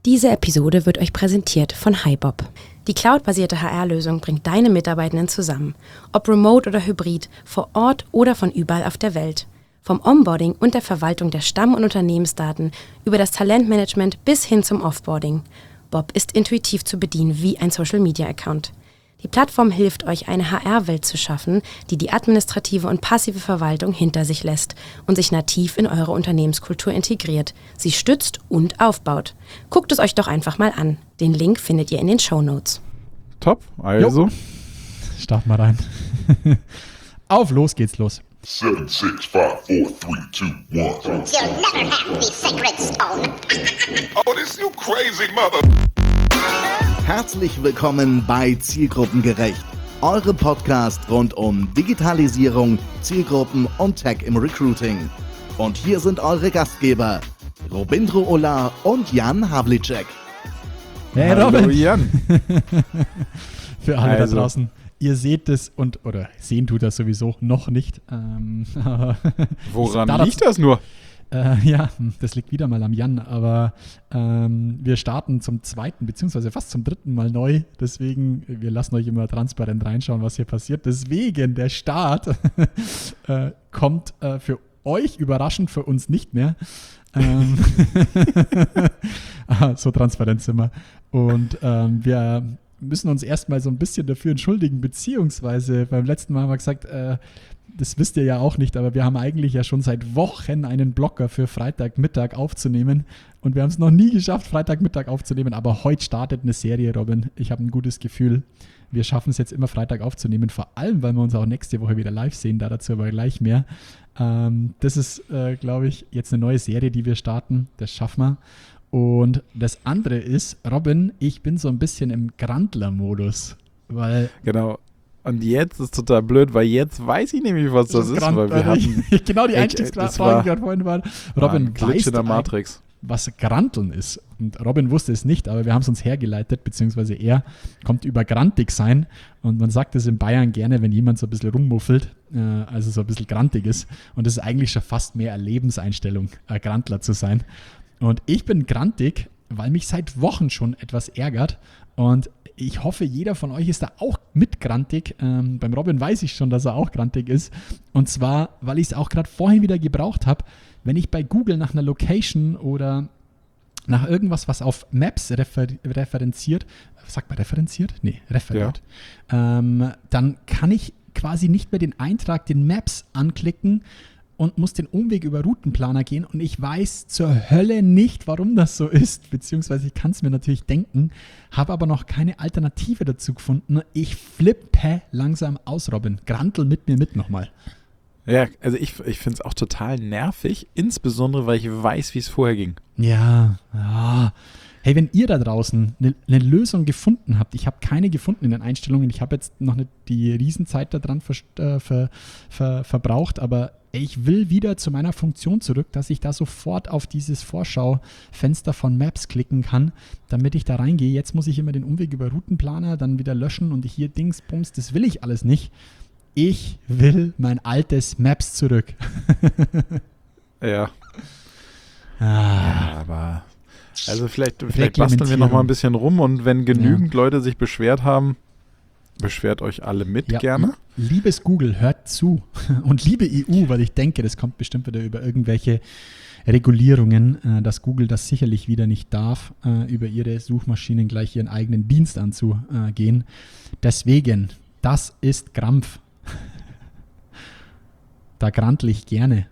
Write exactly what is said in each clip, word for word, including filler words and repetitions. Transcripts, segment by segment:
Diese Episode wird euch präsentiert von HiBob. Die cloudbasierte H R-Lösung bringt deine Mitarbeitenden zusammen. Ob remote oder hybrid, vor Ort oder von überall auf der Welt. Vom Onboarding und der Verwaltung der Stamm- und Unternehmensdaten über das Talentmanagement bis hin zum Offboarding. Bob ist intuitiv zu bedienen wie ein Social-Media-Account. Die Plattform hilft euch, eine H R-Welt zu schaffen, die die administrative und passive Verwaltung hinter sich lässt und sich nativ in eure Unternehmenskultur integriert, sie stützt und aufbaut. Guckt es euch doch einfach mal an. Den Link findet ihr in den Shownotes. Top, also. Jo. Start mal rein. Auf, los geht's los. Seven, six, five, four, three, two, one. You'll never have the sacred stone. Oh, this you crazy mother. Herzlich willkommen bei Zielgruppengerecht, eure Podcast rund um Digitalisierung, Zielgruppen und Tech im Recruiting. Und hier sind eure Gastgeber, Robindro Ola und Jan Havlicek. Hey Hallo, Robin! Jan. Für alle Also. da draußen, ihr seht es und, oder sehen tut das sowieso noch nicht. Ähm, Woran Startups- liegt das nur? Äh, ja, das liegt wieder mal am Jan, aber ähm, wir starten zum zweiten, beziehungsweise fast zum dritten Mal neu. Deswegen, wir lassen euch immer transparent reinschauen, was hier passiert. Deswegen, der Start äh, kommt äh, für euch überraschend, für uns nicht mehr. Ähm, ah, so transparent sind wir. Und ähm, wir müssen uns erstmal so ein bisschen dafür entschuldigen, beziehungsweise beim letzten Mal haben wir gesagt, äh, das wisst ihr ja auch nicht, aber wir haben eigentlich ja schon seit Wochen einen Blocker für Freitagmittag aufzunehmen und wir haben es noch nie geschafft, Freitagmittag aufzunehmen, aber heute startet eine Serie, Robin. Ich habe ein gutes Gefühl, wir schaffen es jetzt immer Freitag aufzunehmen, vor allem, weil wir uns auch nächste Woche wieder live sehen, da dazu aber gleich mehr. Ähm, das ist, äh, glaube ich, jetzt eine neue Serie, die wir starten, das schaffen wir. Und das andere ist, Robin, ich bin so ein bisschen im Grandler-Modus, weil... Genau. Und jetzt ist total blöd, weil jetzt weiß ich nämlich, was das, ist, weil wir hatten... genau die Ey, Einstiegsfrage, das war- die gerade vorhin waren. war Robin, ein Glitch weißt in der du Matrix. was Granteln ist? Und Robin wusste es nicht, aber wir haben es uns hergeleitet, beziehungsweise er kommt über grantig sein. Und man sagt es in Bayern gerne, wenn jemand so ein bisschen rummuffelt, äh, also so ein bisschen grantig ist. Und das ist eigentlich schon fast mehr eine Lebenseinstellung, ein Grantler zu sein. Und ich bin grantig, weil mich seit Wochen schon etwas ärgert. Und ich hoffe, jeder von euch ist da auch mit grantig. Ähm, beim Robin weiß ich schon, dass er auch grantig ist. Und zwar, weil ich es auch gerade vorhin wieder gebraucht habe, wenn ich bei Google nach einer Location oder nach irgendwas, was auf Maps refer- referenziert, sagt man referenziert? Nee, referiert. Ja. Ähm, dann kann ich quasi nicht mehr den Eintrag, den Maps anklicken und muss den Umweg über Routenplaner gehen und ich weiß zur Hölle nicht, warum das so ist, beziehungsweise ich kann es mir natürlich denken, habe aber noch keine Alternative dazu gefunden. Ich flippe langsam aus, Robin. Grantel mit mir mit nochmal. Ja, also ich, ich finde es auch total nervig, insbesondere, weil ich weiß, wie es vorher ging. Ja, ja. Hey, wenn ihr da draußen eine, eine Lösung gefunden habt, ich habe keine gefunden in den Einstellungen, ich habe jetzt noch nicht die Riesenzeit daran ver, äh, ver, ver, verbraucht, aber ich will wieder zu meiner Funktion zurück, dass ich da sofort auf dieses Vorschaufenster von Maps klicken kann, damit ich da reingehe. Jetzt muss ich immer den Umweg über Routenplaner, dann wieder löschen und hier Dings, Bums, das will ich alles nicht. Ich will mein altes Maps zurück. Ja. Ah. Ja, aber... Also vielleicht, vielleicht basteln wir noch mal ein bisschen rum und wenn genügend ja. Leute sich beschwert haben, beschwert euch alle mit ja, gerne. Liebes Google, hört zu. Und liebe E U, weil ich denke, das kommt bestimmt wieder über irgendwelche Regulierungen, äh, dass Google das sicherlich wieder nicht darf, äh, über ihre Suchmaschinen gleich ihren eigenen Dienst anzugehen. Deswegen, das ist Krampf. Da grantle ich gerne.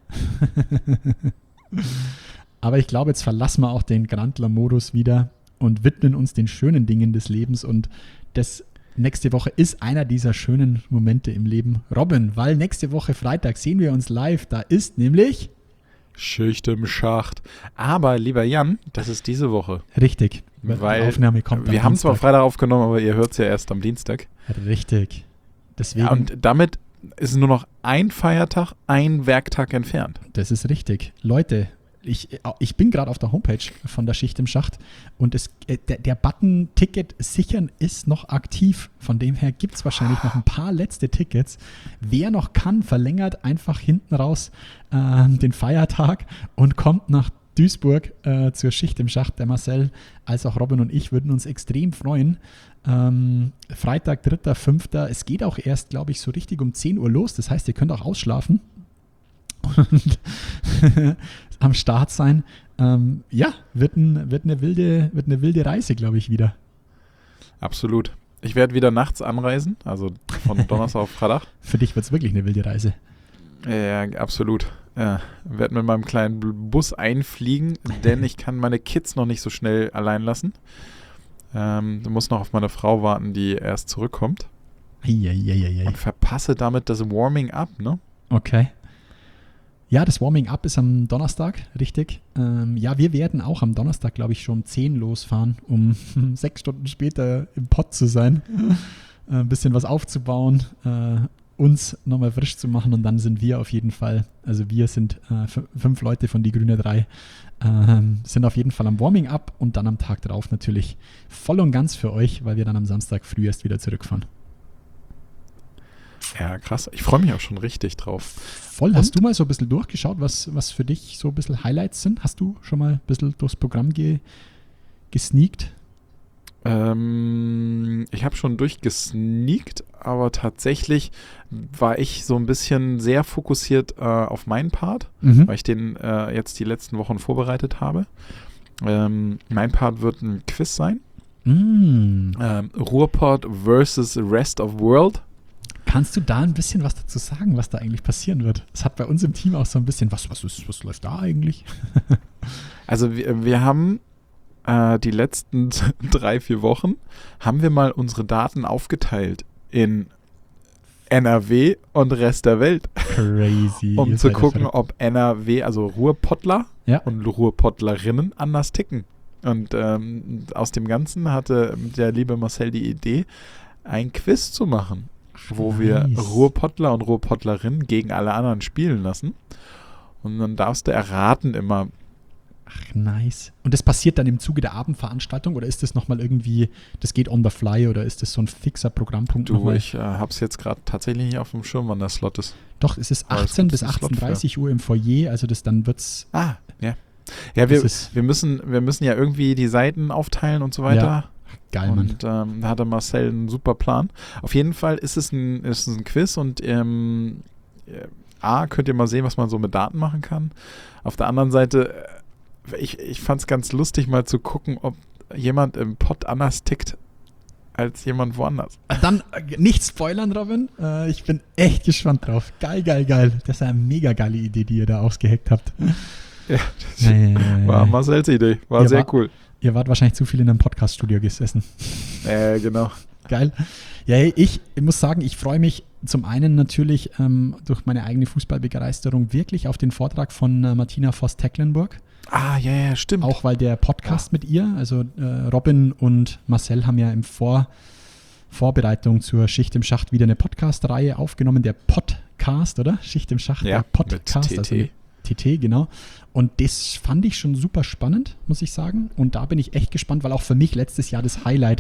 Aber ich glaube, jetzt verlassen wir auch den Grantler-Modus wieder und widmen uns den schönen Dingen des Lebens. Und das nächste Woche ist einer dieser schönen Momente im Leben. Robin, weil nächste Woche Freitag sehen wir uns live. Da ist nämlich... Schicht im Schacht. Aber, lieber Jan, das ist diese Woche. Richtig. Weil die Aufnahme kommt wir am haben Dienstag. zwar Freitag aufgenommen, aber ihr hört es ja erst am Dienstag. Richtig. Deswegen, Ja, und damit ist nur noch ein Feiertag, ein Werktag entfernt. das ist richtig. Leute, ich, ich bin gerade auf der Homepage von der Schicht im Schacht und es, äh, der, der Button Ticket sichern ist noch aktiv. Von dem her gibt es wahrscheinlich noch ein paar letzte Tickets. Wer noch kann, verlängert einfach hinten raus äh, den Feiertag und kommt nach Duisburg äh, zur Schicht im Schacht. Der Marcel als auch Robin und ich würden uns extrem freuen. Ähm, Freitag, dritter fünfter Es geht auch erst, glaube ich, so richtig um zehn Uhr los. Das heißt, ihr könnt auch ausschlafen und am Start sein. Ähm, ja, wird, ein, wird, eine wilde, wird eine wilde Reise, glaube ich, wieder. Absolut. Ich werde wieder nachts anreisen, also von Donnerstag auf Freitag. Für dich wird es wirklich eine wilde Reise. Ja, absolut. Ja, werde mit meinem kleinen Bus einfliegen, denn ich kann meine Kids noch nicht so schnell allein lassen. Ähm, du musst noch auf meine Frau warten, die erst zurückkommt. Eieieiei. Und verpasse damit das Warming Up, ne? Okay. Ja, das Warming Up ist am Donnerstag, richtig. Ähm, ja, wir werden auch am Donnerstag, glaube ich, schon um zehn losfahren, um sechs Stunden später im Pott zu sein, äh, ein bisschen was aufzubauen, äh, uns nochmal frisch zu machen und dann sind wir auf jeden Fall, also wir sind äh, f- fünf Leute von Die Grüne drei, äh, sind auf jeden Fall am Warming Up und dann am Tag darauf natürlich voll und ganz für euch, weil wir dann am Samstag früh erst wieder zurückfahren. Ja, krass. Ich freue mich auch schon richtig drauf. Voll. Und? Hast du mal so ein bisschen durchgeschaut, was, was für dich so ein bisschen Highlights sind? Hast du schon mal ein bisschen durchs Programm ge, gesneakt? Ähm, ich habe schon durchgesneakt, aber tatsächlich war ich so ein bisschen sehr fokussiert äh, auf meinen Part, Mhm. weil ich den äh, jetzt die letzten Wochen vorbereitet habe. Ähm, mein Part wird ein Quiz sein. Mm. Ähm, Ruhrpott versus Rest of World. Kannst du da ein bisschen was dazu sagen, was da eigentlich passieren wird? Es hat bei uns im Team auch so ein bisschen, was, was, ist, was läuft da eigentlich? Also wir, wir haben äh, die letzten drei, vier Wochen, haben wir mal unsere Daten aufgeteilt in N R W und Rest der Welt. Crazy. Um Ihr zu seid ja gucken, verrückt. ob N R W, also Ruhrpottler Ja. und Ruhrpottlerinnen anders ticken. Und ähm, aus dem Ganzen hatte der liebe Marcel die Idee, ein Quiz zu machen, wo nice. wir Ruhrpottler und Ruhrpottlerinnen gegen alle anderen spielen lassen. Und dann darfst du erraten immer. Ach, nice. Und das passiert dann im Zuge der Abendveranstaltung oder ist das nochmal irgendwie, das geht on the fly oder ist das so ein fixer Programmpunkt? Du, nochmal? ich äh, hab's jetzt gerade tatsächlich nicht auf dem Schirm, wann der Slot ist. Doch, es ist Aber es achtzehn gibt bis einen Slot achtzehn Uhr dreißig Uhr im Foyer, also das dann wird's. Ah, ja. Ja, wir, Das ist- wir, müssen, wir müssen ja irgendwie die Seiten aufteilen und so weiter. Ja. Geil, Mann. Und ähm, da hatte Marcel einen super Plan. Auf jeden Fall ist es ein, ist es ein Quiz und ähm, äh, A, könnt ihr mal sehen, was man so mit Daten machen kann. Auf der anderen Seite, äh, ich, ich fand es ganz lustig, mal zu gucken, ob jemand im Pott anders tickt als jemand woanders. Dann äh, nicht spoilern, Robin. Äh, ich bin echt gespannt drauf. Geil, geil, geil. Das ist eine mega geile Idee, die ihr da ausgeheckt habt. Ja, das Ja, ja, ja, ja. war Marcels Idee. War Ja, sehr war- cool. Ihr wart wahrscheinlich zu viel in einem Podcast-Studio gesessen. Äh, genau. Geil. Ja, hey, ich, ich muss sagen, ich freue mich zum einen natürlich ähm, durch meine eigene Fußballbegeisterung wirklich auf den Vortrag von äh, Martina Voss-Tecklenburg. Ah, ja, ja, stimmt. Auch weil der Podcast mit ihr, also äh, Robin und Marcel haben ja im Vor Vorbereitung zur Schicht im Schacht wieder eine Podcast-Reihe aufgenommen, der Podcast, oder? Schicht im Schacht, Ja, der Podcast, mit T T. also mit T T, genau. Und das fand ich schon super spannend, muss ich sagen. Und da bin ich echt gespannt, weil auch für mich letztes Jahr das Highlight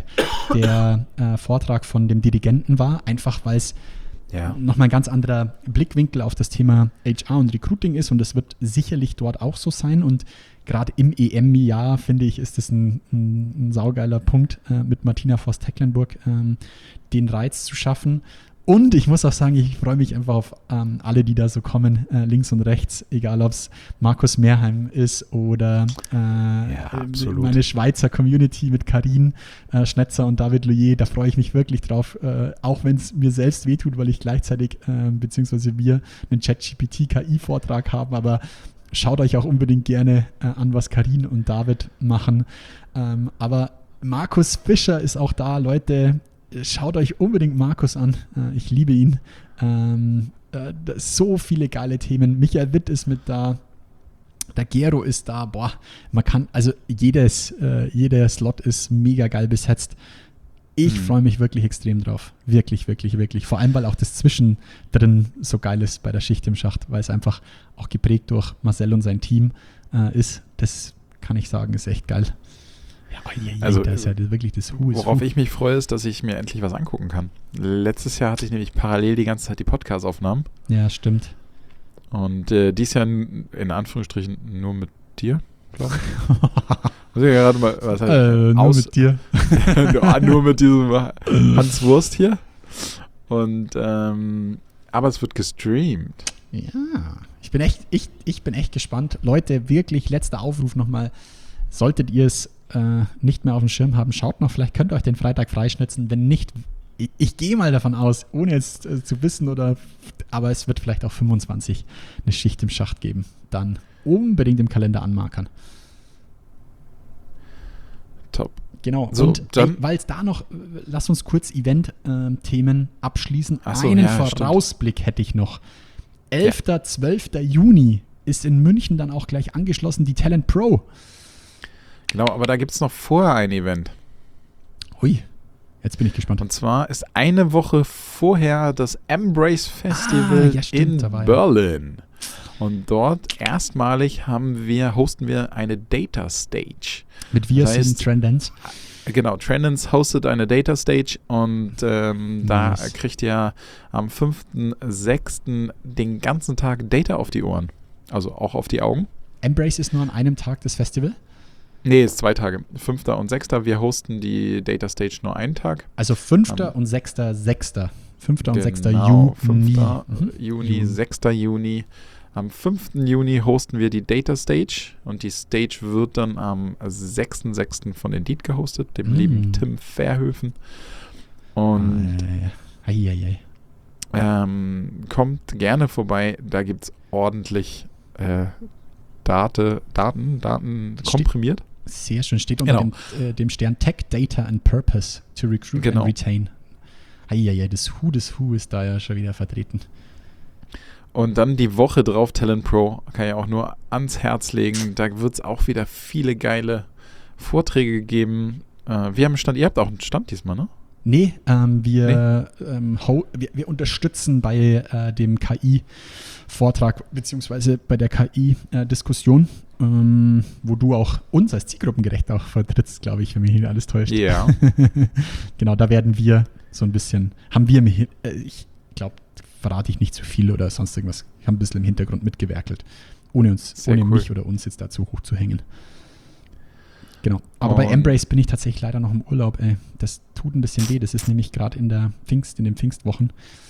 der äh, Vortrag von dem Dirigenten war, einfach weil es Ja. nochmal ein ganz anderer Blickwinkel auf das Thema H R und Recruiting ist und das wird sicherlich dort auch so sein und gerade im E M-Jahr, finde ich, ist das ein, ein, ein saugeiler Punkt, äh, mit Martina Voss-Tecklenburg ähm, den Reiz zu schaffen. Und ich muss auch sagen, ich freue mich einfach auf ähm, alle, die da so kommen, äh, links und rechts, egal ob es Markus Mehrheim ist oder äh, Ja, absolut. meine Schweizer Community mit Karin äh, Schnetzer und David Loyer, da freue ich mich wirklich drauf, äh, auch wenn es mir selbst wehtut, weil ich gleichzeitig, äh, beziehungsweise wir einen ChatGPT-K I-Vortrag haben, aber schaut euch auch unbedingt gerne äh, an, was Karin und David machen. Ähm, aber Markus Fischer ist auch da, Leute. Schaut euch unbedingt Markus an. Äh, ich liebe ihn. Ähm, äh, so viele geile Themen. Michael Witt ist mit da. Der Gero ist da. Boah, man kann, also jedes, äh, jeder Slot ist mega geil besetzt. Ich Mhm. freue mich wirklich extrem drauf. Wirklich, wirklich, wirklich. Vor allem, weil auch das Zwischendrin so geil ist bei der Schicht im Schacht, weil es einfach auch geprägt durch Marcel und sein Team äh, ist. Das kann ich sagen, ist echt geil. Ja, je, je, Also, das ist ja wirklich das Hu ist Worauf Hu. ich mich freue, ist, dass ich mir endlich was angucken kann. Letztes Jahr hatte ich nämlich parallel die ganze Zeit die Podcast-Aufnahmen. Ja, stimmt. Und äh, dies Jahr n- in Anführungsstrichen nur mit dir, glaube ich. Muss ich gerade mal, was heißt, Äh, nur aus, mit dir. ja, nur mit diesem Hans Wurst hier. Und, ähm, aber es wird gestreamt. Ja, ich bin echt, ich, ich bin echt gespannt. Leute, wirklich letzter Aufruf nochmal. Solltet ihr es äh, nicht mehr auf dem Schirm haben, schaut noch, vielleicht könnt ihr euch den Freitag freischnitzen. Wenn nicht, ich, ich gehe mal davon aus, ohne jetzt äh, zu wissen oder, aber es wird vielleicht auch fünfundzwanzig eine Schicht im Schacht geben. Dann unbedingt im Kalender anmarkern. Top. Genau, So, und dann- weil es da noch, äh, lass uns kurz Event-Themen abschließen. Ach so, Einen ja, stimmt. Vorausblick hätte ich noch. elfter zwölfter Juni ist in München dann auch gleich angeschlossen die Talent Pro. Genau, aber da gibt es noch vorher ein Event. Hui, jetzt bin ich gespannt. Und zwar ist eine Woche vorher das Embrace Festival Ah, ja, stimmt, in da war ja. Berlin. Und dort erstmalig haben wir, hosten wir eine Data Stage. Mit wir das sind heißt- Trendance. Genau, Trendance hostet eine Data Stage und ähm, da Nice. kriegt ihr am fünften sechsten den ganzen Tag Data auf die Ohren. Also auch auf die Augen. Embrace ist nur an einem Tag das Festival. Nee, ist zwei Tage. fünfter und sechster Wir hosten die Data Stage nur einen Tag. Also fünfter und sechster sechster fünfter und sechster Genau, Juni. fünfter Mhm. Juni, Juni. sechster Juni. Am fünften Juni hosten wir die Data Stage und die Stage wird dann am sechsten sechsten von Indeed gehostet, dem Mm. lieben Tim Verhöfen. Und Äh, ei, ei, ei. ähm, kommt gerne vorbei, da gibt es ordentlich äh, Date, Daten, Daten Ste- komprimiert. Sehr schön. Steht unter Genau. dem, äh, dem Stern Tech, Data and Purpose to recruit Genau. and retain. Eieiei, das Who des Who ist da ja schon wieder vertreten. Und dann die Woche drauf Talent Pro, kann ich auch nur ans Herz legen. Da wird es auch wieder viele geile Vorträge geben. Äh, wir haben einen Stand, ihr habt auch einen Stand diesmal, ne? Nee, ähm, wir, Ähm, ho- wir, wir unterstützen bei äh, dem K I-Vortrag beziehungsweise bei der K I-Diskussion, ähm, wo du auch uns als zielgruppengerecht auch vertrittst, glaube ich, wenn mich nicht alles täuscht. Ja. Genau, da werden wir so ein bisschen, haben wir, im Hin- äh, ich glaube, verrate ich nicht zu viel oder sonst irgendwas. Ich habe ein bisschen im Hintergrund mitgewerkelt, ohne uns, Sehr ohne cool. mich oder uns jetzt dazu hochzuhängen. Genau. Aber bei Und- Embrace bin ich tatsächlich leider noch im Urlaub, ey. Das tut ein bisschen weh. Das ist nämlich gerade in der Pfingst, in den Pfingstwochen.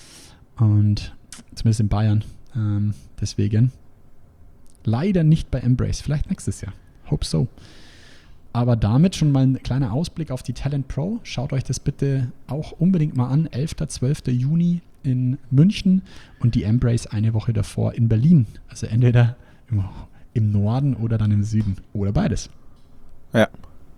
Und zumindest in Bayern. Ähm, deswegen leider nicht bei Embrace. Vielleicht nächstes Jahr. Hope so. Aber damit schon mal ein kleiner Ausblick auf die Talent Pro. Schaut euch das bitte auch unbedingt mal an. elfter zwölfter Juni in München und die Embrace eine Woche davor in Berlin. Also entweder im, im Norden oder dann im Süden. Oder beides. Ja.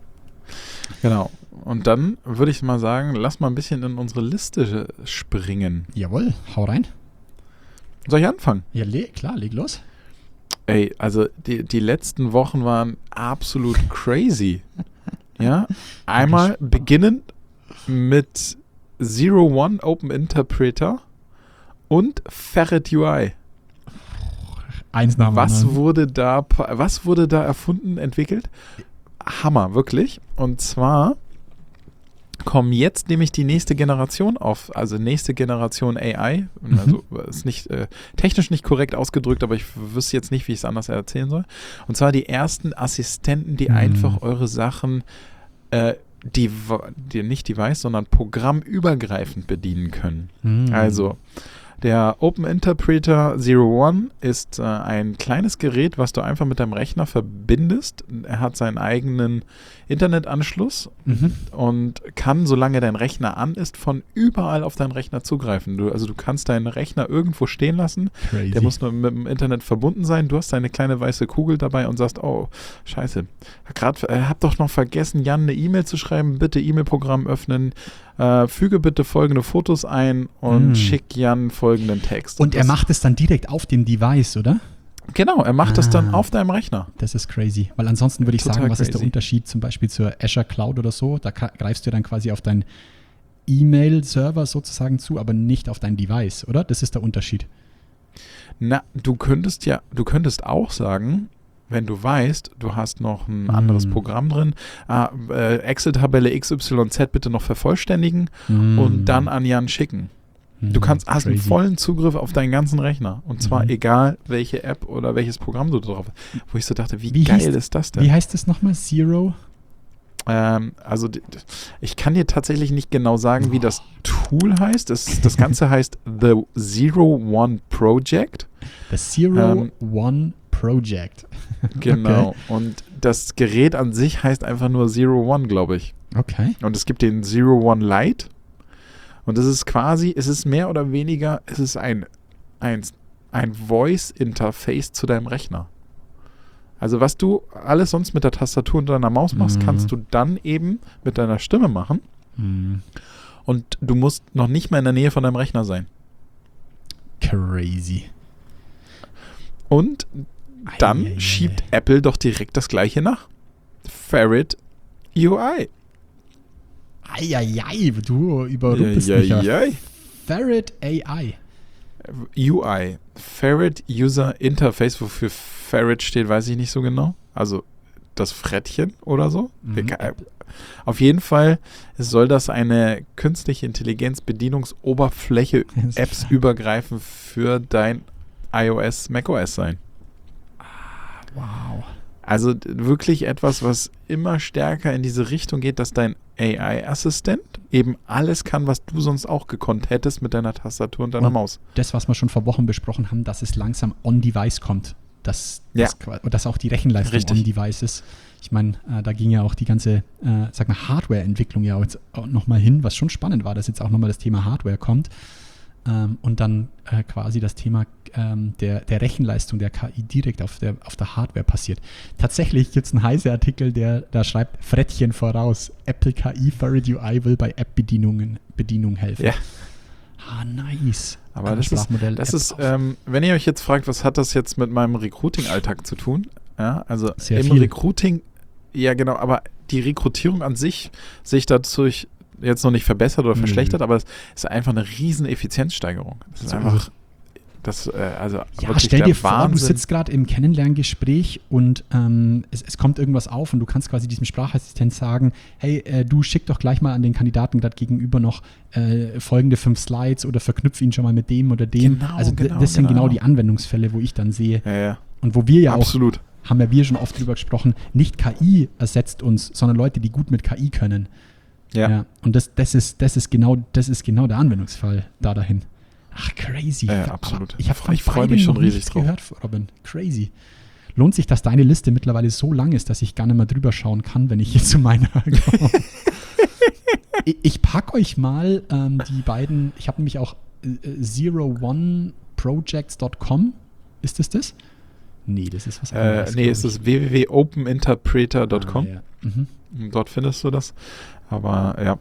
Genau. Und dann würde ich mal sagen, lass mal ein bisschen in unsere Liste springen. Jawohl, hau rein. Soll ich anfangen? Ja, le klar, leg los. Ey, also die, die letzten Wochen waren absolut crazy. Ja, einmal beginnend mit Zero One Open Interpreter und Ferret U I. Eins nach dem Was anderen. wurde da, pa- was wurde da erfunden, entwickelt? Hammer, wirklich. Und zwar kommen jetzt nämlich die nächste Generation auf, also nächste Generation A I. Mhm. Also ist nicht äh, technisch nicht korrekt ausgedrückt, aber ich wüsste jetzt nicht, wie ich es anders erzählen soll. Und zwar die ersten Assistenten, die Mhm. einfach eure Sachen, äh, die, die nicht device, sondern programmübergreifend bedienen können. Mhm. Also, der Open Interpreter Zero One ist äh, ein kleines Gerät, was du einfach mit deinem Rechner verbindest. Er hat seinen eigenen Internetanschluss Mhm. und kann, solange dein Rechner an ist, von überall auf deinen Rechner zugreifen. Du, also du kannst deinen Rechner irgendwo stehen lassen. Crazy. Der muss nur mit dem Internet verbunden sein. Du hast deine kleine weiße Kugel dabei und sagst, oh, scheiße, grad, äh, hab doch noch vergessen, Jan eine E-Mail zu schreiben. Bitte E-Mail-Programm öffnen. Äh, füge bitte folgende Fotos ein und Mm. schick Jan folgenden Text. Und er das, macht es dann direkt auf dem Device, oder? Genau, er macht das dann Ah. auf deinem Rechner. Das ist crazy. Weil ansonsten würde ich Total sagen, was ist der crazy. Unterschied zum Beispiel zur Azure Cloud oder so? Da ka- greifst du dann quasi auf deinen E-Mail-Server sozusagen zu, aber nicht auf dein Device, oder? Das ist der Unterschied. Na, du könntest ja, du könntest auch sagen, wenn du weißt, du hast noch ein anderes Mm. Programm drin, ah, äh, Excel-Tabelle X Y Z bitte noch vervollständigen Mm. und dann an Jan schicken. Du kannst, hast einen crazy. vollen Zugriff auf deinen ganzen Rechner. Und zwar Mhm. egal, welche App oder welches Programm du drauf hast. Wo ich so dachte, wie, Wie geil hieß- ist das denn? Wie heißt das nochmal? Zero? Ähm, also d- d- ich kann dir tatsächlich nicht genau sagen, wie das Tool heißt. Das, das Ganze heißt The Zero One Project. Das Zero Ähm, One Project. Genau. Und das Gerät an sich heißt einfach nur Zero One, glaube ich. Okay. Und es gibt den Zero One Lite. Und es ist quasi, es ist mehr oder weniger, es ist ein, ein, ein Voice-Interface zu deinem Rechner. Also was du alles sonst mit der Tastatur und deiner Maus machst, Mhm. kannst du dann eben mit deiner Stimme machen. Hm. Und du musst noch nicht mal in der Nähe von deinem Rechner sein. Crazy. Und dann Eieiei. schiebt Apple doch direkt das gleiche nach. Ferret U I. Eieiei, du überrumpelst mich ja. Eieiei. Ferret A I. U I. Ferret User Interface, wofür Ferret steht, weiß ich nicht so genau. Also das Frettchen oder so. Mhm. Ke- Auf jeden Fall soll das eine künstliche Intelligenz Bedienungsoberfläche Apps übergreifend für dein iOS, macOS sein. Wow. Also d- wirklich etwas, was immer stärker in diese Richtung geht, dass dein A I-Assistent eben alles kann, was du sonst auch gekonnt hättest mit deiner Tastatur und deiner Und Maus. Das, was wir schon vor Wochen besprochen haben, dass es langsam on-Device kommt. Dass, Ja. dass, qua- dass auch die Rechenleistung Richtig. on-Device ist. Ich meine, äh, da ging ja auch die ganze, äh, sag mal, Hardware-Entwicklung ja jetzt auch nochmal hin, was schon spannend war, dass jetzt auch nochmal das Thema Hardware kommt. Ähm, und dann äh, quasi das Thema ähm, der, der Rechenleistung der K I direkt auf der, auf der Hardware passiert. Tatsächlich gibt es einen heißen Artikel, der da schreibt, Frettchen voraus, Apple K I Ferret U I will bei App-Bedienungen Bedienung helfen. Ja. Ah, nice. Aber Ein das ist, Sprachmodell das App ist auf- ähm, wenn ihr euch jetzt fragt, was hat das jetzt mit meinem Recruiting-Alltag zu tun? Ja, also Sehr im viel. Recruiting, ja genau, aber die Rekrutierung an sich sich dadurch jetzt noch nicht verbessert oder Nö. verschlechtert, aber es ist einfach eine riesen Effizienzsteigerung. Das ist So einfach, das, äh, also Ja, wirklich stell der dir vor, du Wahnsinn. sitzt gerade im Kennenlerngespräch und ähm, es, es kommt irgendwas auf und du kannst quasi diesem Sprachassistent sagen, hey, äh, du schick doch gleich mal an den Kandidaten gerade gegenüber noch äh, folgende fünf Slides oder verknüpf ihn schon mal mit dem oder dem. Genau, also d- genau, das sind genau. genau die Anwendungsfälle, wo ich dann sehe Ja, ja, und wo wir ja auch, absolut. haben ja wir schon oft drüber gesprochen, nicht K I ersetzt uns, sondern Leute, die gut mit K I können. Ja, Und das, das, ist, das, ist genau, das ist genau der Anwendungsfall da dahin. Ach, crazy. Ja, Aber absolut. Ich habe von Ich freu mich beiden schon noch riesig nichts drauf. gehört, Robin. Crazy. Lohnt sich, dass deine Liste mittlerweile so lang ist, dass ich gar nicht mehr drüber schauen kann, wenn ich jetzt zu meiner komme. ich ich packe euch mal ähm, die beiden, ich habe nämlich auch äh, zero one projects dot com. Ist das das? Nee, das ist was äh, anderes. nee, glaub es ich. ist w w w punkt open interpreter punkt com. Ah, ja. Mhm. Dort findest du das. Aber ja,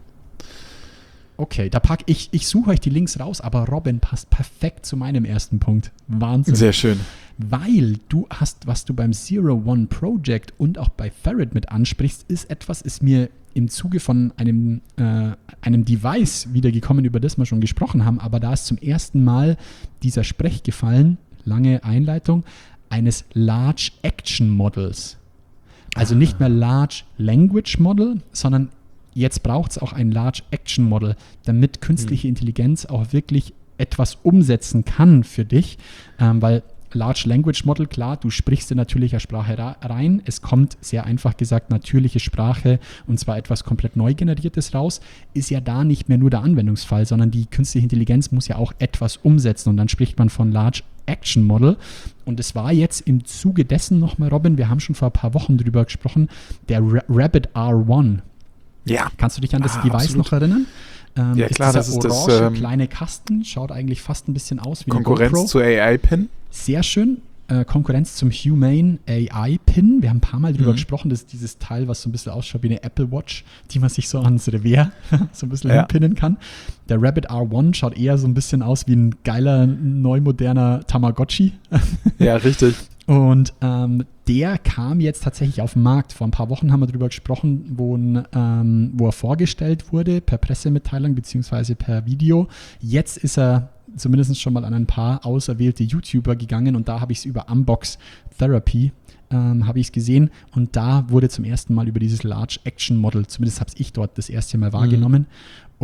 Okay, da pack ich, ich suche euch die Links raus, aber Robin passt perfekt zu meinem ersten Punkt. Wahnsinn. sehr schön. Weil du hast, was du beim Zero One Project und auch bei Ferret mit ansprichst, ist etwas, ist mir im Zuge von einem, äh, einem Device wiedergekommen, über das wir schon gesprochen haben, aber da ist zum ersten Mal dieser Sprech gefallen, lange Einleitung, eines Large Action Models. Also nicht mehr Large Language Model, sondern jetzt braucht es auch ein Large Action Model, damit künstliche Intelligenz auch wirklich etwas umsetzen kann für dich, ähm, weil Large Language Model, klar, du sprichst in natürlicher Sprache ra- rein, es kommt sehr einfach gesagt natürliche Sprache und zwar etwas komplett neu generiertes raus, ist ja da nicht mehr nur der Anwendungsfall, sondern die künstliche Intelligenz muss ja auch etwas umsetzen und dann spricht man von Large Action Model und es war jetzt im Zuge dessen nochmal, Robin, wir haben schon vor ein paar Wochen drüber gesprochen, der Ra- Rabbit R eins. Ja, Kannst du dich an das Ah, Device absolut. noch erinnern? Ähm, Ja, klar, dieser das ist das, orange ähm, kleine Kasten, schaut eigentlich fast ein bisschen aus wie eine Konkurrenz GoPro. zu A I-Pin. Sehr schön. Äh, Konkurrenz zum Humane A I-Pin. Wir haben ein paar Mal drüber Mhm. gesprochen. Das ist dieses Teil, was so ein bisschen ausschaut wie eine Apple Watch, die man sich so ans Revier so ein bisschen Ja. hinpinnen kann. Der Rabbit R eins schaut eher so ein bisschen aus wie ein geiler, neu moderner Tamagotchi. Ja, richtig. Und ähm, der kam jetzt tatsächlich auf den Markt. Vor ein paar Wochen haben wir darüber gesprochen, wo, ein, ähm, wo er vorgestellt wurde, per Pressemitteilung beziehungsweise per Video. Jetzt ist er zumindest schon mal an ein paar auserwählte YouTuber gegangen und da habe ich es über Unbox Therapy ähm, habe ich es gesehen und da wurde zum ersten Mal über dieses Large Action Model, zumindest habe ich dort das erste Mal wahrgenommen. Und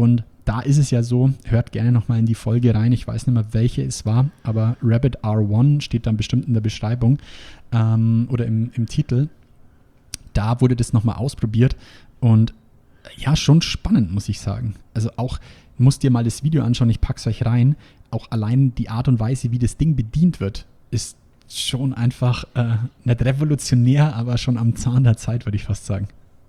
da ist es ja so, hört gerne nochmal in die Folge rein, ich weiß nicht mehr, welche es war, aber Rabbit R eins steht dann bestimmt in der Beschreibung ähm, oder im, im Titel. Da wurde das nochmal ausprobiert und ja, schon spannend, muss ich sagen. Also auch, musst dir mal das Video anschauen, ich pack's euch rein, auch allein die Art und Weise, wie das Ding bedient wird, ist schon einfach äh, nicht revolutionär, aber schon am Zahn der Zeit, würde ich fast sagen.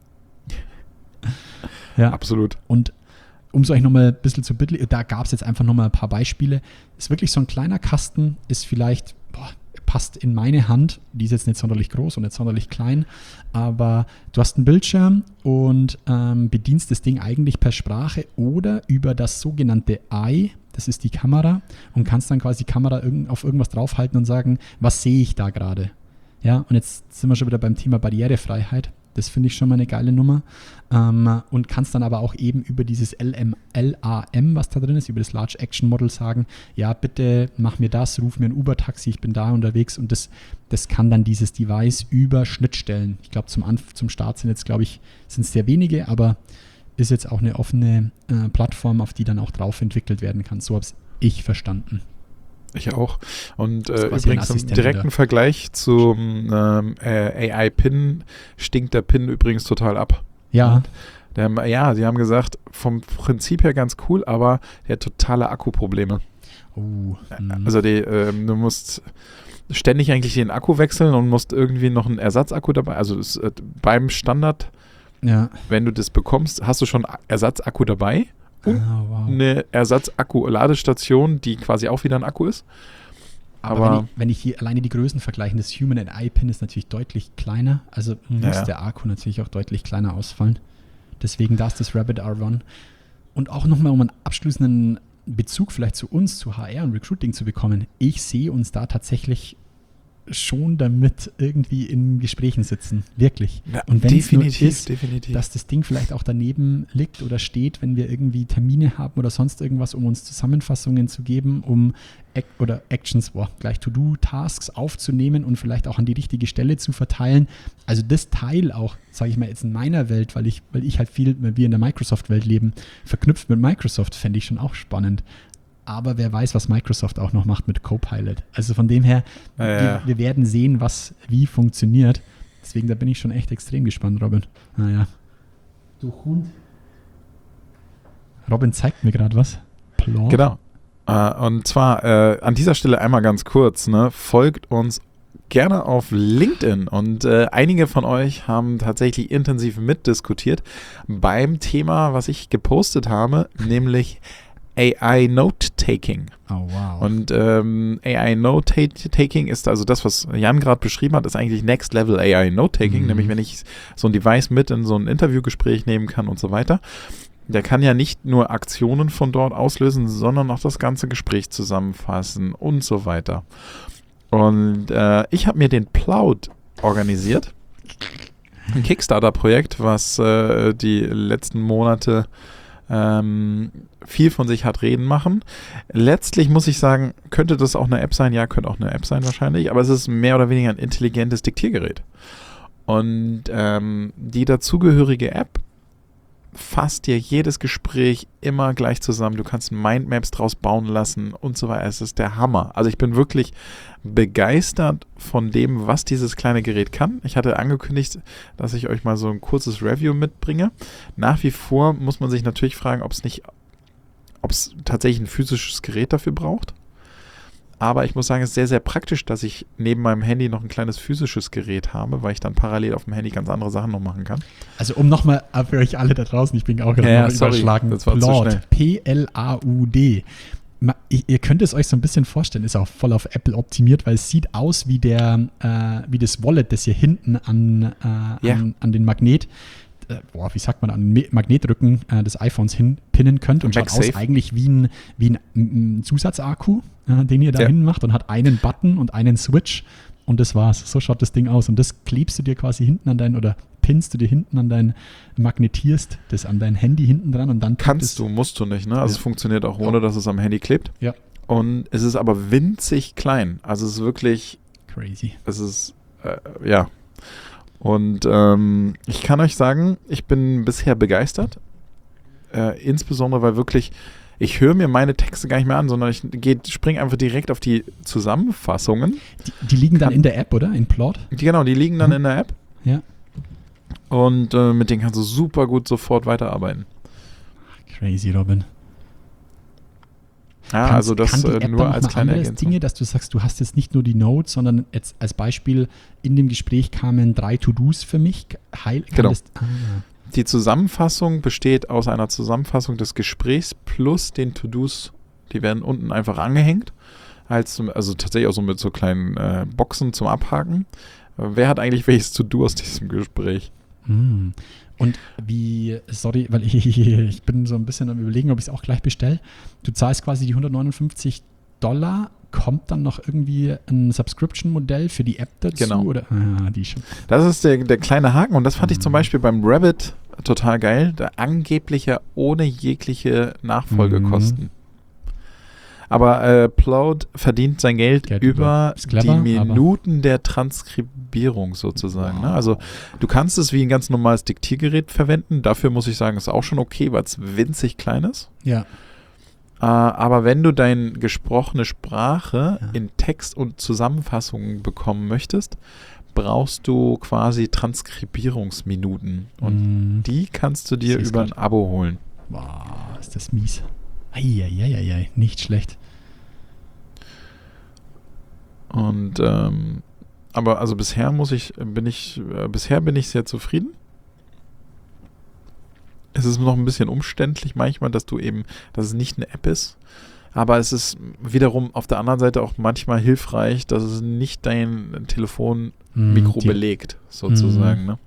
Ja, absolut. Und um es euch nochmal ein bisschen zu bitteln, da gab es jetzt einfach nochmal ein paar Beispiele. Ist wirklich so ein kleiner Kasten, ist vielleicht, boah, passt in meine Hand, die ist jetzt nicht sonderlich groß und nicht sonderlich klein, aber du hast einen Bildschirm und ähm, bedienst das Ding eigentlich per Sprache oder über das sogenannte Eye, das ist die Kamera, und kannst dann quasi die Kamera irg- auf irgendwas draufhalten und sagen, was sehe ich da gerade? Ja, und jetzt sind wir schon wieder beim Thema Barrierefreiheit. Das finde ich schon mal eine geile Nummer. Ähm, und kannst dann aber auch eben über dieses L M, L A M, was da drin ist, über das Large Action Model sagen, ja, bitte mach mir das, ruf mir ein Uber-Taxi, ich bin da unterwegs. Und das, das kann dann dieses Device über Schnittstellen. Ich glaube, zum, Anf- zum Start sind jetzt, glaube ich, sind es sehr wenige, aber ist jetzt auch eine offene äh, Plattform, auf die dann auch drauf entwickelt werden kann. So habe ich verstanden. Ich auch. Und äh, Das ist übrigens im Assistent direkten wieder. Vergleich zum ähm, äh, A I-Pin stinkt der Pin übrigens total ab. Ja, Der, ja, sie haben gesagt, vom Prinzip her ganz cool, aber der hat totale Akkuprobleme. oh, mh. Also die, ähm, du musst ständig eigentlich den Akku wechseln und musst irgendwie noch einen Ersatzakku dabei. Also das, äh, beim Standard, ja. wenn du das bekommst, hast du schon Ersatzakku dabei. Und Ah, wow. eine Ersatzakku-Ladestation, die quasi auch wieder ein Akku ist. Aber, Aber wenn, ich, wenn ich hier alleine die Größen vergleiche, das Human and Eye Pin ist natürlich deutlich kleiner, also muss Ja, ja. der Akku natürlich auch deutlich kleiner ausfallen. Deswegen da ist das Rabbit R eins. Und auch nochmal, um einen abschließenden Bezug vielleicht zu uns, zu H R und Recruiting zu bekommen, ich sehe uns da tatsächlich schon damit irgendwie in Gesprächen sitzen. Wirklich. Ja, und wenn es nur definitiv, ist, definitiv. dass das Ding vielleicht auch daneben liegt oder steht, wenn wir irgendwie Termine haben oder sonst irgendwas, um uns Zusammenfassungen zu geben, um Ac- oder Actions, boah, gleich To-Do-Tasks aufzunehmen und vielleicht auch an die richtige Stelle zu verteilen. Also das Teil auch, sage ich mal jetzt in meiner Welt, weil ich, weil ich halt viel, weil wir in der Microsoft-Welt leben, verknüpft mit Microsoft, fände ich schon auch spannend. Aber wer weiß, was Microsoft auch noch macht mit Copilot. Also von dem her, Ja, ja. wir, wir werden sehen, was wie funktioniert. Deswegen, da bin ich schon echt extrem gespannt, Robin. Naja. Du Hund. Robin zeigt mir gerade was. Plor. Genau. Äh, und zwar äh, an dieser Stelle einmal ganz kurz, ne, folgt uns gerne auf LinkedIn und äh, einige von euch haben tatsächlich intensiv mitdiskutiert beim Thema, was ich gepostet habe, nämlich A I Note-Taking. Oh, wow. Und ähm, A I Note-Taking ist also das, was Jan gerade beschrieben hat, ist eigentlich Next Level A I Note-Taking, Mhm. nämlich wenn ich so ein Device mit in so ein Interviewgespräch nehmen kann und so weiter. Der kann ja nicht nur Aktionen von dort auslösen, sondern auch das ganze Gespräch zusammenfassen und so weiter. Und äh, ich habe mir den Plaud organisiert. Ein Kickstarter-Projekt, was äh, die letzten Monate ähm, viel von sich hat reden machen. Letztlich muss ich sagen, könnte das auch eine App sein? Ja, könnte auch eine App sein wahrscheinlich, aber es ist mehr oder weniger ein intelligentes Diktiergerät. Und ähm, die dazugehörige App fasst dir jedes Gespräch immer gleich zusammen. Du kannst Mindmaps draus bauen lassen und so weiter. Es ist der Hammer. Also ich bin wirklich begeistert von dem, was dieses kleine Gerät kann. Ich hatte angekündigt, dass ich euch mal so ein kurzes Review mitbringe. Nach wie vor muss man sich natürlich fragen, ob es nicht, ob es tatsächlich ein physisches Gerät dafür braucht. Aber ich muss sagen, es ist sehr, sehr praktisch, dass ich neben meinem Handy noch ein kleines physisches Gerät habe, weil ich dann parallel auf dem Handy ganz andere Sachen noch machen kann. Also um nochmal für euch alle da draußen, ich bin auch gerade Ja, mal sorry, überschlagen. das war zu Plaud, schnell. P L A U D. Ma- Ihr ihr könnt es euch so ein bisschen vorstellen, ist auch voll auf Apple optimiert, weil es sieht aus wie der, äh, wie das Wallet, das hier hinten an, äh, Ja. an, an den Magnet, äh, boah, wie sagt man, an den Me- Magnetrücken äh, des iPhones hinpinnen könnt und schaut aus MagSafe. eigentlich eigentlich wie ein, wie ein, ein Zusatzakku, äh, den ihr da Ja. hin macht und hat einen Button und einen Switch und das war's. So schaut das Ding aus und das klebst du dir quasi hinten an dein, oder pinnst du dir hinten an dein, magnetierst das an dein Handy hinten dran und dann Kannst du, musst du nicht. Ne? Also Ja. es funktioniert auch ohne, dass es am Handy klebt. Ja. Und es ist aber winzig klein. Also es ist wirklich, Crazy. es ist, äh, ja. Und ähm, ich kann euch sagen, ich bin bisher begeistert. äh, insbesondere, weil wirklich, ich höre mir meine Texte gar nicht mehr an, sondern ich springe einfach direkt auf die Zusammenfassungen. Die, die liegen dann in der App, oder? In Plot? Die, genau, die liegen dann mhm. in der App. Ja. Und äh, mit denen kannst du super gut sofort weiterarbeiten. Crazy, Robin. Ja, Kannst, also das kann die äh, App nur dann noch als mal kleine andere Ergänzung. Dinge, dass du sagst, du hast jetzt nicht nur die Notes, sondern jetzt als Beispiel in dem Gespräch kamen drei To-Dos für mich. Heil, kann Genau. das, ah, Die Zusammenfassung besteht aus einer Zusammenfassung des Gesprächs plus den To-Dos, die werden unten einfach angehängt, als, also tatsächlich auch so mit so kleinen äh, Boxen zum Abhaken. Äh, wer hat eigentlich welches To-Do aus diesem Gespräch? hm. Und wie, sorry, weil ich, ich bin so ein bisschen am Überlegen, ob ich es auch gleich bestelle. Du zahlst quasi die hundertneunundfünfzig Dollar, kommt dann noch irgendwie ein Subscription-Modell für die App dazu? Genau. Oder? Ah, die schon. Das ist der, der kleine Haken und das fand ich zum Beispiel beim Rabbit total geil, der angeblich ja ohne jegliche Nachfolgekosten. Aber äh, Plowd verdient sein Geld, Geld über ist clever, die Minuten der Transkribierung sozusagen. Wow. Ne? Also du kannst es wie ein ganz normales Diktiergerät verwenden. Dafür muss ich sagen, ist auch schon okay, weil es winzig klein ist. Ja. Äh, aber wenn du deine gesprochene Sprache Ja. in Text und Zusammenfassungen bekommen möchtest, brauchst du quasi Transkribierungsminuten. Und Mm. die kannst du dir Seh's über ein grad. Abo holen. Wow, ist das mies. Eieieiei, nicht schlecht. Und ähm, aber also bisher muss ich, bin ich, äh, bisher bin ich sehr zufrieden. Es ist noch ein bisschen umständlich manchmal, dass du eben, dass es nicht eine App ist. Aber es ist wiederum auf der anderen Seite auch manchmal hilfreich, dass es nicht dein Telefonmikro Mm, die- belegt, sozusagen. Ne?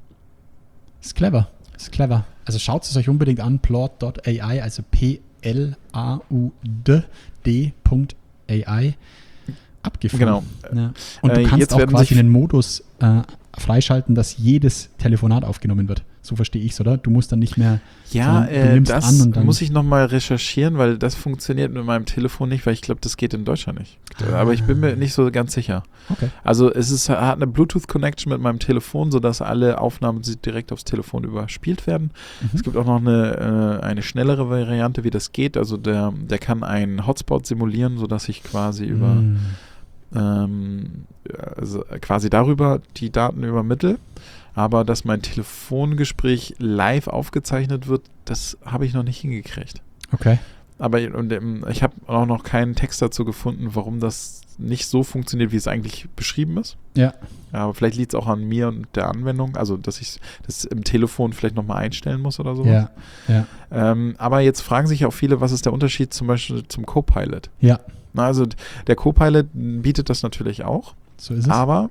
Ist clever, ist clever. Also schaut es euch unbedingt an, plot Punkt A I, also P L A U D D Punkt A I. Abgefahren. Genau. Ja. Und du Äh, kannst jetzt auch werden quasi sich- einen Modus äh, freischalten, dass jedes Telefonat aufgenommen wird. So verstehe ich es, oder? Du musst dann nicht mehr, Ja, sondern du äh, nimmst das an und dann- muss ich nochmal recherchieren, weil das funktioniert mit meinem Telefon nicht, weil ich glaube, das geht in Deutschland nicht. Aber ich bin mir nicht so ganz sicher. Okay. Also es ist, hat eine Bluetooth-Connection mit meinem Telefon, sodass alle Aufnahmen direkt aufs Telefon überspielt werden. Mhm. Es gibt auch noch eine, äh, eine schnellere Variante, wie das geht. Also der, der kann einen Hotspot simulieren, sodass ich quasi über Mm. ähm, also quasi darüber die Daten übermittle. Aber dass mein Telefongespräch live aufgezeichnet wird, das habe ich noch nicht hingekriegt. Okay. Aber und, ähm, ich habe auch noch keinen Text dazu gefunden, warum das nicht so funktioniert, wie es eigentlich beschrieben ist. Ja. Aber vielleicht liegt es auch an mir und der Anwendung, also dass ich das im Telefon vielleicht nochmal einstellen muss oder so. Ja. Ja. Ähm, aber jetzt fragen sich auch viele, was ist der Unterschied zum Beispiel zum Copilot? Ja. Na, also der Copilot bietet das natürlich auch, So ist es. aber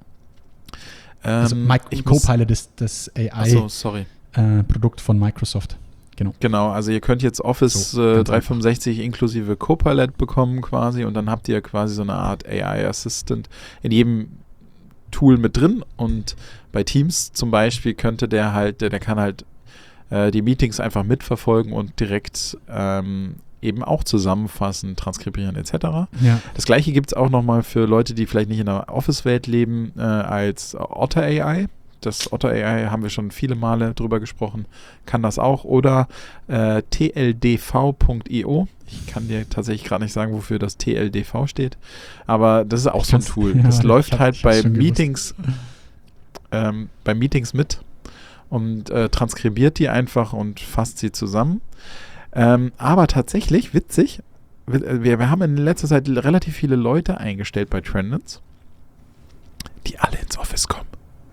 ähm, also Mic- ich muss, Copilot ist das achso, sorry. A I-Produkt von Microsoft. Genau. Genau, also ihr könnt jetzt Office So, äh, ganz dreihundertfünfundsechzig inklusive Copilot bekommen quasi und dann habt ihr quasi so eine Art A I-Assistant in jedem Tool mit drin und bei Teams zum Beispiel könnte der halt, der, der kann halt äh, die Meetings einfach mitverfolgen und direkt ähm, eben auch zusammenfassen, transkribieren et cetera. Ja. Das gleiche gibt es auch nochmal für Leute, die vielleicht nicht in der Office-Welt leben, äh, als Otter A I. Das Otter A I haben wir schon viele Male drüber gesprochen, kann das auch. Oder äh, T L D V Punkt I O. Ich kann dir tatsächlich gerade nicht sagen, wofür das T L D V steht. Aber das ist auch so ein kann's- Tool. ja, das ich läuft hab- halt ich bei hab's schon gewusst. Meetings, ähm, bei Meetings mit und äh, transkribiert die einfach und fasst sie zusammen. Ähm, aber tatsächlich, witzig, wir, wir haben in letzter Zeit relativ viele Leute eingestellt bei Trendance, die alle ins Office kommen.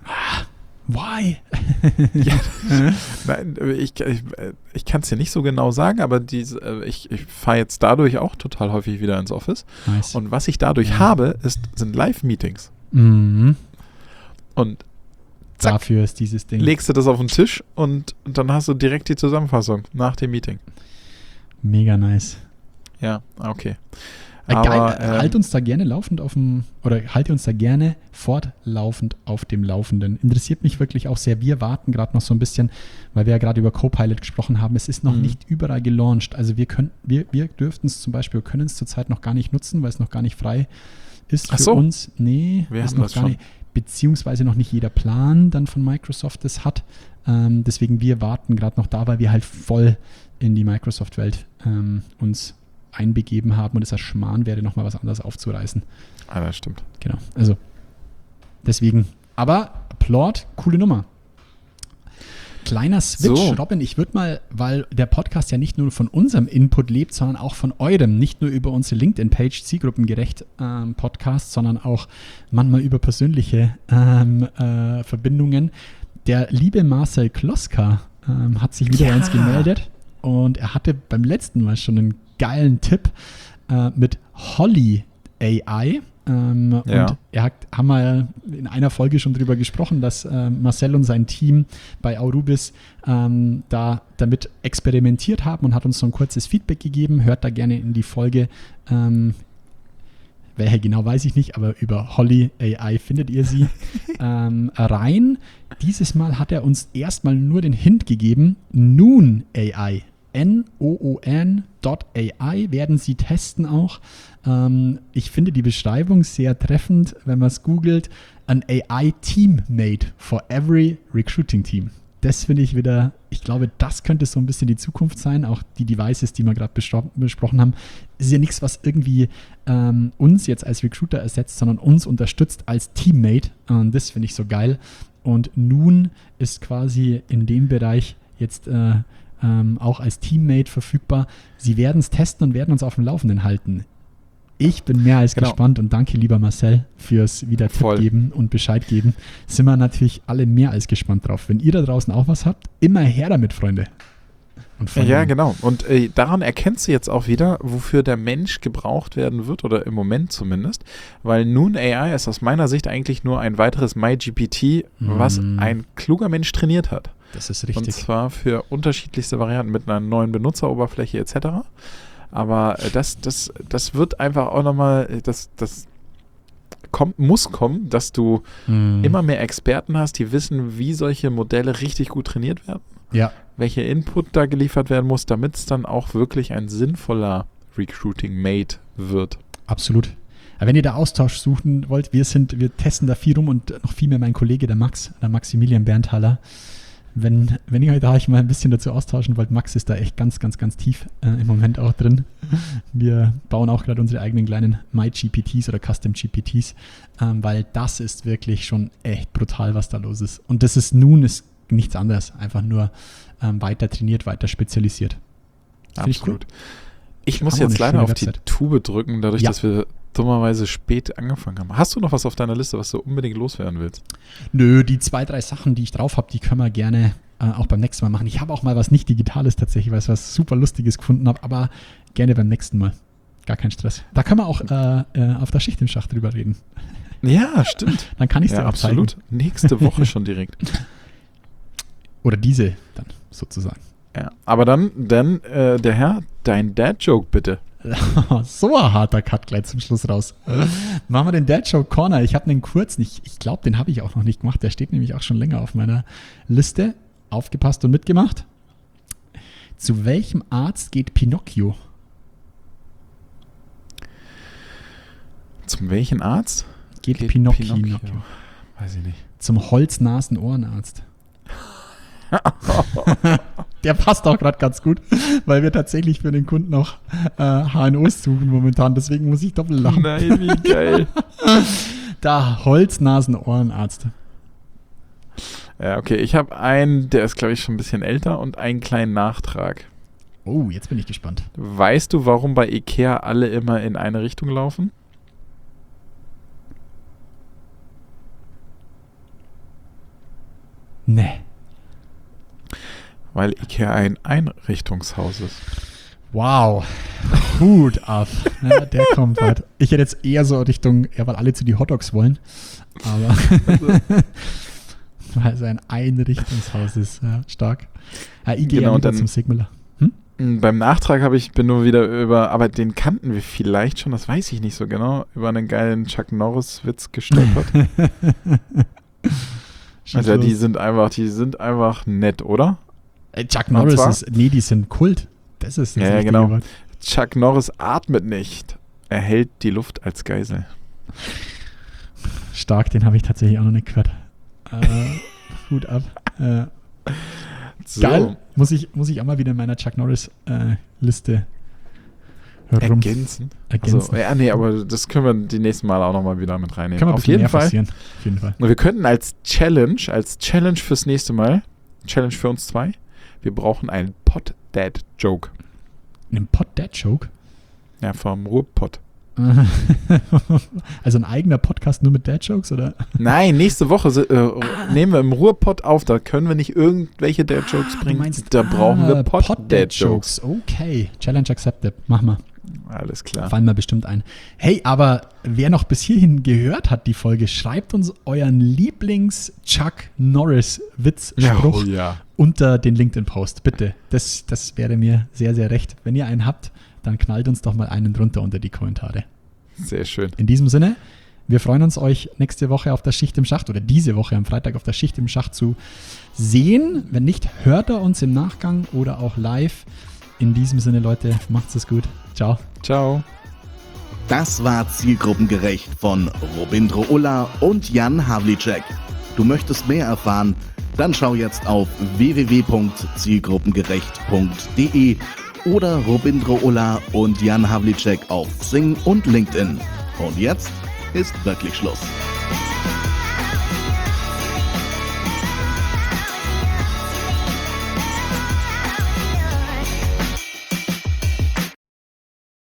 Why? Ja. Nein, ich, ich, ich kann es dir nicht so genau sagen, aber diese, ich, ich fahre jetzt dadurch auch total häufig wieder ins Office. Nice. Und was ich dadurch Ja. habe, ist, sind Live-Meetings. Mhm. Und zack, Dafür ist dieses Ding legst du das auf den Tisch und, und dann hast du direkt die Zusammenfassung nach dem Meeting. mega nice. Ja, okay. Äh, Aber, Geil, ähm, halt uns da gerne laufend auf dem, oder halte uns da gerne fortlaufend auf dem Laufenden. Interessiert mich wirklich auch sehr. Wir warten gerade noch so ein bisschen, weil wir ja gerade über Copilot gesprochen haben. Es ist noch Mhm. nicht überall gelauncht. Also wir können, wir, wir dürften es zum Beispiel, können es zurzeit noch gar nicht nutzen, weil es noch gar nicht frei ist für Ach so. uns. Nee, Wir ist haben noch das gar schon. nicht. Beziehungsweise noch nicht jeder Plan dann von Microsoft das hat. Ähm, deswegen, wir warten gerade noch da, weil wir halt voll in die Microsoft-Welt ähm, uns einbegeben haben und es ein Schmarrn wäre, nochmal was anderes aufzureißen. Ah, das stimmt. Genau, also deswegen, aber Applaud, coole Nummer. Kleiner Switch, So. Robin, ich würde mal, weil der Podcast ja nicht nur von unserem Input lebt, sondern auch von eurem, nicht nur über unsere LinkedIn-Page Zielgruppengerecht ähm, Podcast, sondern auch manchmal über persönliche ähm, äh, Verbindungen. Der liebe Marcel Kloska ähm, hat sich wieder Ja. bei uns gemeldet und er hatte beim letzten Mal schon einen geilen Tipp äh, mit Holly A I. Ähm, Ja. Und er hat, haben wir in einer Folge schon drüber gesprochen, dass äh, Marcel und sein Team bei Aurubis ähm, da damit experimentiert haben und hat uns so ein kurzes Feedback gegeben. Hört da gerne in die Folge, ähm, welche genau weiß ich nicht, aber über Holly A I findet ihr sie ähm, rein. Dieses Mal hat er uns erstmal nur den Hint gegeben, Noon A I. N O O N Dot A I werden sie testen auch. Ähm, ich finde die Beschreibung sehr treffend, wenn man es googelt. An A I-Teammate for every recruiting team. Das finde ich wieder, ich glaube, das könnte so ein bisschen die Zukunft sein. Auch die Devices, die wir gerade bespro- besprochen haben, ist ja nichts, was irgendwie ähm, uns jetzt als Recruiter ersetzt, sondern uns unterstützt als Teammate. Und das finde ich so geil. Und nun ist quasi in dem Bereich jetzt äh, Ähm, auch als Teammate verfügbar. Sie werden es testen und werden uns auf dem Laufenden halten. Ich bin mehr als Genau. gespannt und danke, lieber Marcel, fürs wieder Tipp Voll. geben und Bescheid geben. Sind wir natürlich alle mehr als gespannt drauf. Wenn ihr da draußen auch was habt, immer her damit, Freunde. Und Ja, Freundinnen. genau. Und äh, daran erkennst du jetzt auch wieder, wofür der Mensch gebraucht werden wird, oder im Moment zumindest, weil Noon A I ist aus meiner Sicht eigentlich nur ein weiteres MyGPT, was Mm. ein kluger Mensch trainiert hat. Das ist Und richtig. zwar für unterschiedlichste Varianten mit einer neuen Benutzeroberfläche et cetera. Aber äh, das, das, das wird einfach auch nochmal, das, das kommt, muss kommen, dass du Mm. immer mehr Experten hast, die wissen, wie solche Modelle richtig gut trainiert werden, Ja, welcher Input da geliefert werden muss, damit es dann auch wirklich ein sinnvoller Recruiting-Mate wird. absolut. Aber wenn ihr da Austausch suchen wollt, wir sind, wir testen da viel rum und noch viel mehr mein Kollege, der Max, der Maximilian Berntaler. Wenn, wenn ihr da euch mal ein bisschen dazu austauschen wollt, Max ist da echt ganz, ganz, ganz tief äh, im Moment auch drin. Wir bauen auch gerade unsere eigenen kleinen MyGPTs oder Custom-G P Ts, ähm, weil das ist wirklich schon echt brutal, was da los ist. Und das ist nun ist nichts anderes, einfach nur ähm, weiter trainiert, weiter spezialisiert. Finde ich Absolut. Ich muss Haben auch jetzt eine leider schöne auf die Website. Tube drücken, dadurch, Ja. dass wir dummerweise spät angefangen haben. Hast du noch was auf deiner Liste, was du unbedingt loswerden willst? Nö, die zwei, drei Sachen, die ich drauf habe, die können wir gerne äh, auch beim nächsten Mal machen. Ich habe auch mal was nicht Digitales tatsächlich, weil ich was super Lustiges gefunden habe, aber gerne beim nächsten Mal. Gar kein Stress. Da können wir auch äh, äh, auf der Schicht im Schacht drüber reden. Ja, stimmt. Dann kann ich es Ja, dir auch zeigen. absolut. Nächste Woche schon direkt. Oder diese dann sozusagen. Ja. Aber dann, dann äh, der Herr, dein Dad-Joke bitte. So ein harter Cut gleich zum Schluss raus. Machen wir den Dad Joke Corner. Ich habe einen kurzen, ich, ich glaube, den habe ich auch noch nicht gemacht. Der steht nämlich auch schon länger auf meiner Liste. Aufgepasst und mitgemacht. Zu welchem Arzt geht Pinocchio? Zum welchen Arzt? Geht, Geht Pinocchio. Pinocchio. Weiß ich nicht. Zum Holz-Nasen-Ohrenarzt. Der passt auch gerade ganz gut, weil wir tatsächlich für den Kunden auch äh, H N Os suchen momentan. Deswegen muss ich doppelt lachen. Nein, wie geil. Da, Holz-Nasen-Ohrenarzt. Ja, okay. Ich habe einen, der ist, glaube ich, schon ein bisschen älter und einen kleinen Nachtrag. Oh, jetzt bin ich gespannt. Weißt du, warum bei Ikea alle immer in eine Richtung laufen? Nee. Weil Ikea ein Einrichtungshaus ist. Wow. Hut ab. Ja, der kommt halt. Ich hätte jetzt eher so Richtung, ja, weil alle zu die Hotdogs wollen. Aber weil es ein Einrichtungshaus ist. Ja, stark. Ja, ich gehe Genau, ja dann- zum Sigmiller. Mm, Beim Nachtrag habe ich, bin nur wieder über, aber den kannten wir vielleicht schon, das weiß ich nicht so genau, über einen geilen Chuck Norris-Witz gestolpert. Schieß Also die los. sind einfach, die sind einfach nett, oder? Äh, Chuck Und Norris zwar- ist, nee, die sind Kult. Das ist das Ja, ja, richtige genau. Wort. Chuck Norris atmet nicht. Er hält die Luft als Geisel. Stark, den habe ich tatsächlich auch noch nicht gehört. Äh, Hut ab. Äh, So. Geil. Muss ich, muss ich auch mal wieder in meiner Chuck Norris-Liste äh, Ergänzen. ergänzen. Also, ja, nee, aber das können wir die nächsten Mal auch nochmal wieder mit reinnehmen. Kann man ein Auf bisschen jeden mehr Fall. passieren. Auf jeden Fall. Und wir könnten als Challenge, als Challenge fürs nächste Mal, Challenge für uns zwei, wir brauchen einen Pot-Dad-Joke. Einen Pod-Dad-Joke? Ja, vom Ruhrpott. Also ein eigener Podcast nur mit Dad-Jokes, oder? Nein, nächste Woche äh, ah. nehmen wir im Ruhrpott auf. Da können wir nicht irgendwelche Dad-Jokes ah, bringen. Meinst, da ah, brauchen wir Pod-Dad-Jokes. Okay, Challenge accepted. Machen wir. Alles klar. Fallen wir bestimmt ein. Hey, aber wer noch bis hierhin gehört hat, die Folge, schreibt uns euren Lieblings-Chuck Norris-Witzspruch oh, ja. unter den LinkedIn-Post. Bitte, das, das wäre mir sehr, sehr recht. Wenn ihr einen habt, dann knallt uns doch mal einen drunter unter die Kommentare. Sehr schön. In diesem Sinne, wir freuen uns, euch nächste Woche auf der Schicht im Schacht oder diese Woche am Freitag auf der Schicht im Schacht zu sehen. Wenn nicht, hört er uns im Nachgang oder auch live. In diesem Sinne, Leute, macht's es gut. Ciao. Ciao. Das war Zielgruppengerecht von Robindro Ulla und Jan Havlicek. Du möchtest mehr erfahren? Dann schau jetzt auf w w w punkt zielgruppengerecht punkt d e oder Robindro Ulla und Jan Havlicek auf Xing und LinkedIn. Und jetzt ist wirklich Schluss.